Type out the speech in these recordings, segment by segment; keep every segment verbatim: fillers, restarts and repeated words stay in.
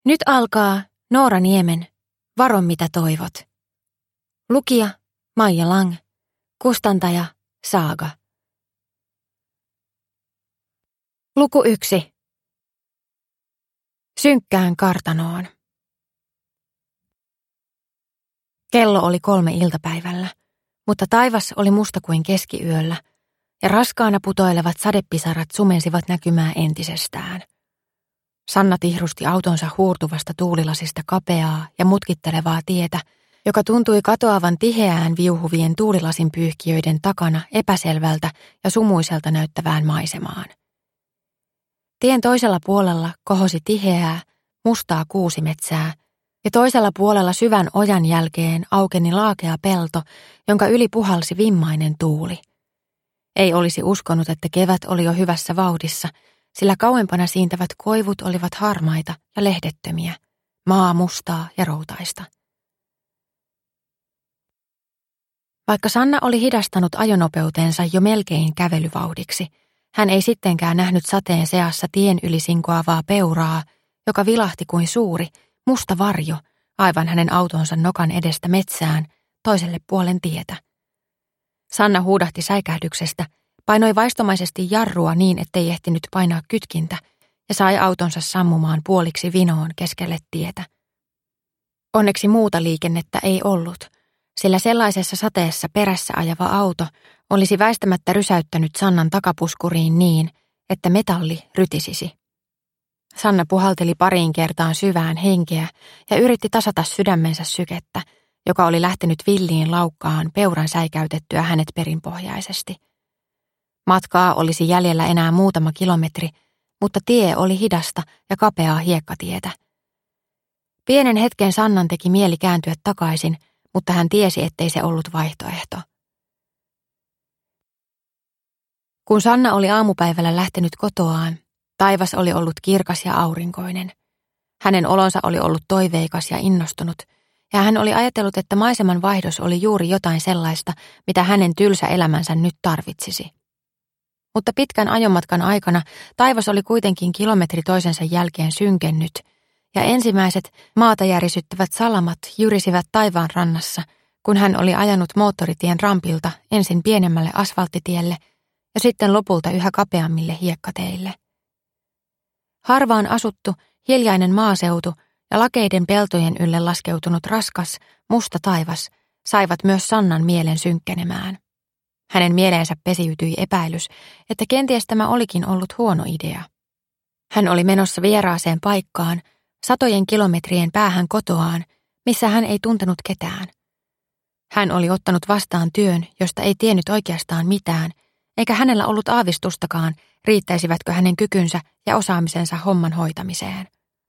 Nyt alkaa Noora Niemen Varo mitä toivot. Lukija Maija Lang. Kustantaja Saaga. Luku yksi. Synkkään kartanoon. Kello oli kolme iltapäivällä, mutta taivas oli musta kuin keskiyöllä, ja raskaana putoilevat sadepisarat sumensivat näkymää entisestään. Sanna tihrusti autonsa huurtuvasta tuulilasista kapeaa ja mutkittelevaa tietä, joka tuntui katoavan tiheään viuhuvien tuulilasin pyyhkiöiden takana epäselvältä ja sumuiselta näyttävään maisemaan. Tien toisella puolella kohosi tiheää, mustaa kuusimetsää, ja toisella puolella syvän ojan jälkeen aukeni laakea pelto, jonka yli puhalsi vimmainen tuuli. Ei olisi uskonut, että kevät oli jo hyvässä vauhdissa, sillä kauempana siintävät koivut olivat harmaita ja lehdettömiä, maa mustaa ja routaista. Vaikka Sanna oli hidastanut ajonopeutensa jo melkein kävelyvauhdiksi, hän ei sittenkään nähnyt sateen seassa tien yli sinkoavaa peuraa, joka vilahti kuin suuri, musta varjo, aivan hänen autonsa nokan edestä metsään, toiselle puolen tietä. Sanna huudahti säikähdyksestä, painoi vaistomaisesti jarrua niin, ettei ehtinyt painaa kytkintä, ja sai autonsa sammumaan puoliksi vinoon keskelle tietä. Onneksi muuta liikennettä ei ollut, sillä sellaisessa sateessa perässä ajava auto olisi väistämättä rysäyttänyt Sannan takapuskuriin niin, että metalli rytisisi. Sanna puhalteli pariin kertaan syvään henkeä ja yritti tasata sydämensä sykettä, joka oli lähtenyt villiin laukkaan peuran säikäytettyä hänet perinpohjaisesti. Matkaa olisi jäljellä enää muutama kilometri, mutta tie oli hidasta ja kapeaa hiekkatietä. Pienen hetken Sannan teki mieli kääntyä takaisin, mutta hän tiesi, ettei se ollut vaihtoehto. Kun Sanna oli aamupäivällä lähtenyt kotoaan, taivas oli ollut kirkas ja aurinkoinen. Hänen olonsa oli ollut toiveikas ja innostunut, ja hän oli ajatellut, että maiseman vaihdos oli juuri jotain sellaista, mitä hänen tylsä elämänsä nyt tarvitsisi. Mutta pitkän ajomatkan aikana taivas oli kuitenkin kilometri toisensa jälkeen synkennyt, ja ensimmäiset maata järisyttävät salamat jyrisivät taivaan rannassa, kun hän oli ajanut moottoritien rampilta ensin pienemmälle asfalttitielle ja sitten lopulta yhä kapeammille hiekkateille. Harvaan asuttu, hiljainen maaseutu ja lakeiden peltojen ylle laskeutunut raskas, musta taivas saivat myös Sannan mielen synkkenemään. Hänen mieleensä pesiytyi epäilys, että kenties tämä olikin ollut huono idea. Hän oli menossa vieraaseen paikkaan, satojen kilometrien päähän kotoaan, missä hän ei tuntenut ketään. Hän oli ottanut vastaan työn, josta ei tiennyt oikeastaan mitään, eikä hänellä ollut aavistustakaan, riittäisivätkö hänen kykynsä ja osaamisensa homman hoitamiseen.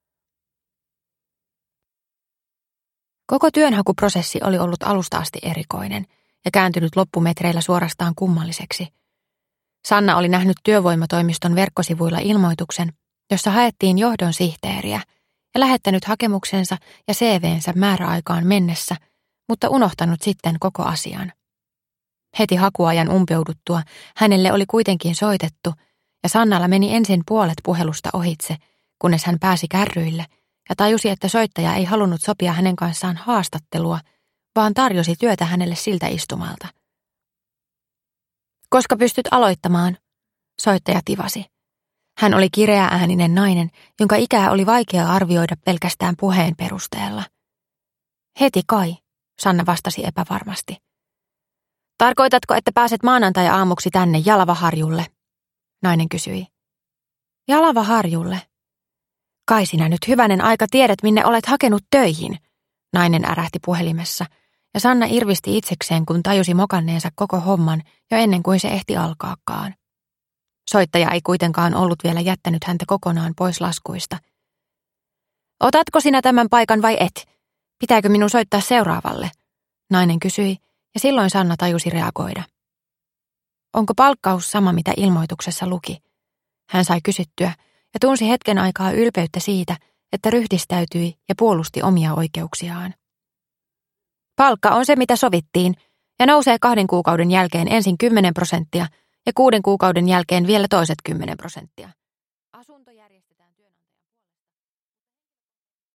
Koko työnhakuprosessi oli ollut alusta asti erikoinen ja kääntynyt loppumetreillä suorastaan kummalliseksi. Sanna oli nähnyt työvoimatoimiston verkkosivuilla ilmoituksen, jossa haettiin johdon sihteeriä, ja lähettänyt hakemuksensa ja C V:nsä määräaikaan mennessä, mutta unohtanut sitten koko asian. Heti hakuajan umpeuduttua hänelle oli kuitenkin soitettu, ja Sannalla meni ensin puolet puhelusta ohitse, kunnes hän pääsi kärryille ja tajusi, että soittaja ei halunnut sopia hänen kanssaan haastattelua, vaan tarjosi työtä hänelle siltä istumalta. Koska pystyt aloittamaan, soittaja tivasi. Hän oli kireäääninen nainen, jonka ikää oli vaikea arvioida pelkästään puheen perusteella. Heti kai, Sanna vastasi epävarmasti. Tarkoitatko, että pääset maanantai-aamuksi tänne Jalavaharjulle? Nainen kysyi. Jalavaharjulle? Kai sinä nyt hyvänen aika tiedät, minne olet hakenut töihin, nainen ärähti puhelimessa, ja Sanna irvisti itsekseen, kun tajusi mokanneensa koko homman jo ennen kuin se ehti alkaakaan. Soittaja ei kuitenkaan ollut vielä jättänyt häntä kokonaan pois laskuista. Otatko sinä tämän paikan vai et? Pitääkö minun soittaa seuraavalle? Nainen kysyi, ja silloin Sanna tajusi reagoida. Onko palkkaus sama, mitä ilmoituksessa luki? Hän sai kysyttyä ja tunsi hetken aikaa ylpeyttä siitä, että ryhdistäytyi ja puolusti omia oikeuksiaan. Palkka on se, mitä sovittiin, ja nousee kahden kuukauden jälkeen ensin kymmenen prosenttia ja kuuden kuukauden jälkeen vielä toiset kymmenen prosenttia.